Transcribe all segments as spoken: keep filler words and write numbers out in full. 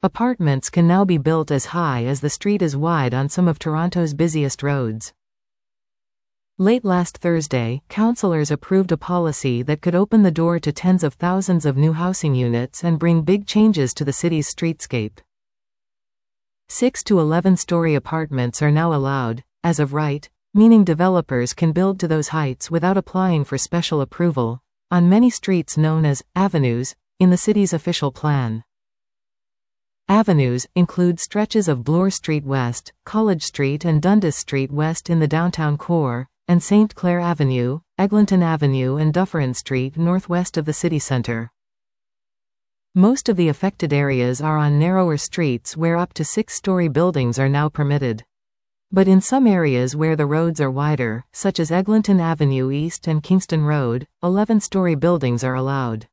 Apartments can now be built as high as the street is wide on some of Toronto's busiest roads. Late last Thursday, councillors approved a policy that could open the door to tens of thousands of new housing units and bring big changes to the city's streetscape. six to eleven-story apartments are now allowed, as of right, meaning developers can build to those heights without applying for special approval, on many streets known as avenues in the city's official plan. Avenues include stretches of Bloor Street West, College Street and Dundas Street West in the downtown core, and Saint Clair Avenue, Eglinton Avenue and Dufferin Street northwest of the city centre. Most of the affected areas are on narrower streets where up to six-story buildings are now permitted. But in some areas where the roads are wider, such as Eglinton Avenue East and Kingston Road, eleven-story buildings are allowed.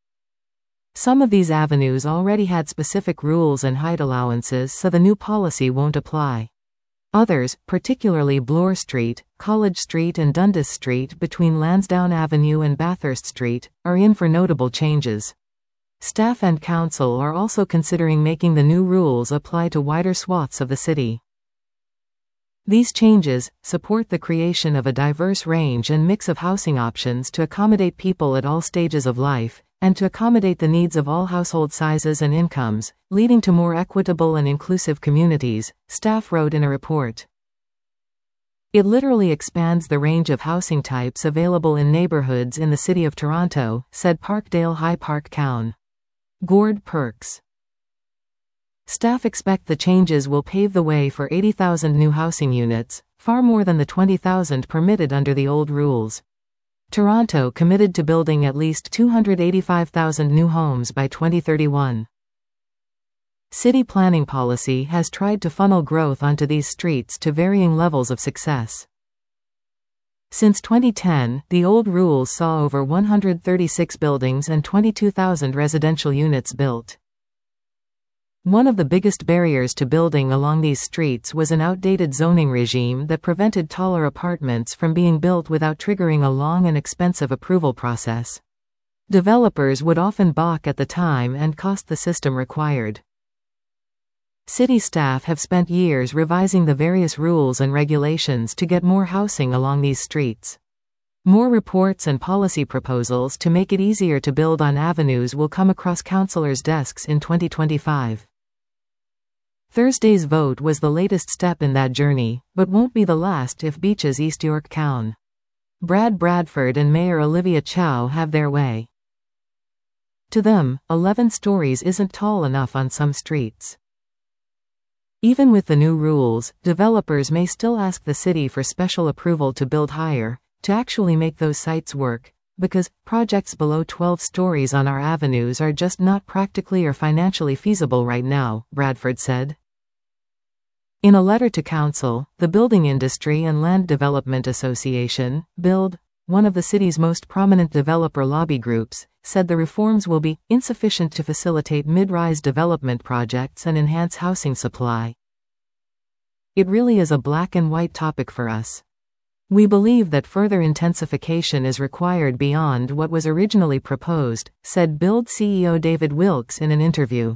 Some of these avenues already had specific rules and height allowances, so the new policy won't apply. Others, particularly Bloor Street, College Street and Dundas Street between Lansdowne Avenue and Bathurst Street, are in for notable changes. Staff and council are also considering making the new rules apply to wider swaths of the city. These changes support the creation of a diverse range and mix of housing options to accommodate people at all stages of life, and to accommodate the needs of all household sizes and incomes, leading to more equitable and inclusive communities, staff wrote in a report. It literally expands the range of housing types available in neighborhoods in the City of Toronto, said Parkdale High Park Council. Gord Perks. Staff expect the changes will pave the way for eighty thousand new housing units, far more than the twenty thousand permitted under the old rules. Toronto committed to building at least two hundred eighty-five thousand new homes by twenty thirty-one. City planning policy has tried to funnel growth onto these streets to varying levels of success. Since twenty ten, the old rules saw over one hundred thirty-six buildings and twenty-two thousand residential units built. One of the biggest barriers to building along these streets was an outdated zoning regime that prevented taller apartments from being built without triggering a long and expensive approval process. Developers would often balk at the time and cost the system required. City staff have spent years revising the various rules and regulations to get more housing along these streets. More reports and policy proposals to make it easier to build on avenues will come across councillors' desks in twenty twenty-five. Thursday's vote was the latest step in that journey, but won't be the last if Beach's East York Council. Brad Bradford and Mayor Olivia Chow have their way. To them, eleven stories isn't tall enough on some streets. Even with the new rules, developers may still ask the city for special approval to build higher, to actually make those sites work, because projects below twelve stories on our avenues are just not practically or financially feasible right now, Bradford said. In a letter to council, the Building Industry and Land Development Association, BUILD, one of the city's most prominent developer lobby groups, said the reforms will be insufficient to facilitate mid-rise development projects and enhance housing supply. It really is a black and white topic for us. We believe that further intensification is required beyond what was originally proposed, said BUILD C E O David Wilkes in an interview.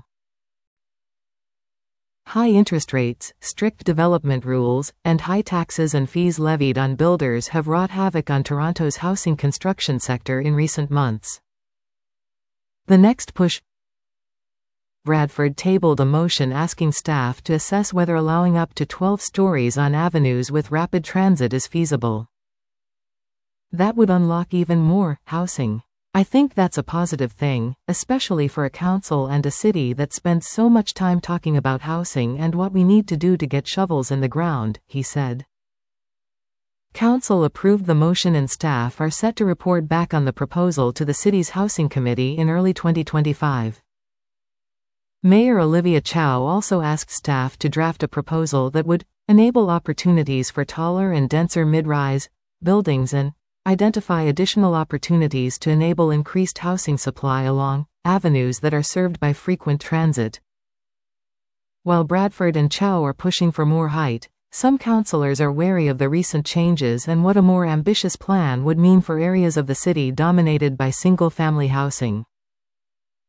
High interest rates, strict development rules, and high taxes and fees levied on builders have wrought havoc on Toronto's housing construction sector in recent months. The next push. Bradford tabled a motion asking staff to assess whether allowing up to twelve stories on avenues with rapid transit is feasible. That would unlock even more housing. I think that's a positive thing, especially for a council and a city that spends so much time talking about housing and what we need to do to get shovels in the ground, he said. Council approved the motion and staff are set to report back on the proposal to the city's housing committee in early twenty twenty-five. Mayor Olivia Chow also asked staff to draft a proposal that would enable opportunities for taller and denser mid-rise buildings and identify additional opportunities to enable increased housing supply along avenues that are served by frequent transit. While Bradford and Chow are pushing for more height, some councillors are wary of the recent changes and what a more ambitious plan would mean for areas of the city dominated by single-family housing.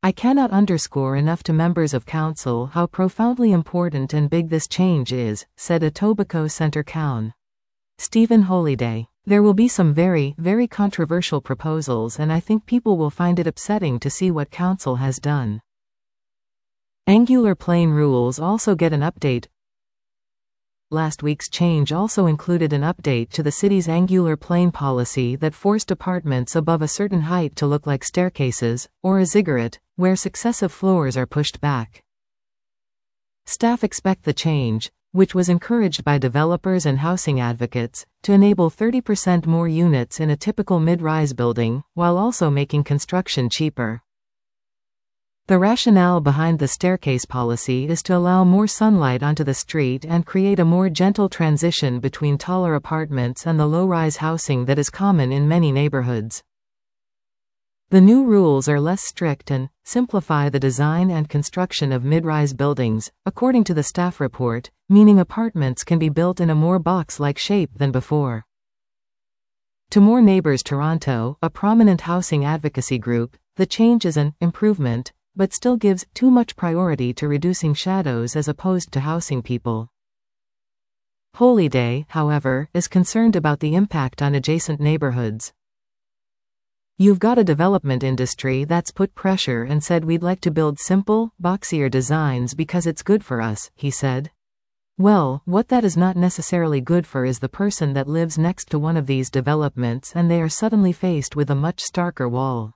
I cannot underscore enough to members of council how profoundly important and big this change is, said Etobicoke Centre Coun. Stephen Holyday. There will be some very, very controversial proposals, and I think people will find it upsetting to see what council has done. Angular plane rules also get an update. Last week's change also included an update to the city's angular plane policy that forced apartments above a certain height to look like staircases, or a ziggurat, where successive floors are pushed back. Staff expect the change, which was encouraged by developers and housing advocates, to enable thirty percent more units in a typical mid-rise building, while also making construction cheaper. The rationale behind the staircase policy is to allow more sunlight onto the street and create a more gentle transition between taller apartments and the low-rise housing that is common in many neighborhoods. The new rules are less strict and simplify the design and construction of mid-rise buildings, according to the staff report, meaning apartments can be built in a more box-like shape than before. To More Neighbors Toronto, a prominent housing advocacy group, the change is an improvement, but still gives too much priority to reducing shadows as opposed to housing people. Holyday, however, is concerned about the impact on adjacent neighborhoods. You've got a development industry that's put pressure and said we'd like to build simple, boxier designs because it's good for us, he said. Well, what that is not necessarily good for is the person that lives next to one of these developments and they are suddenly faced with a much starker wall.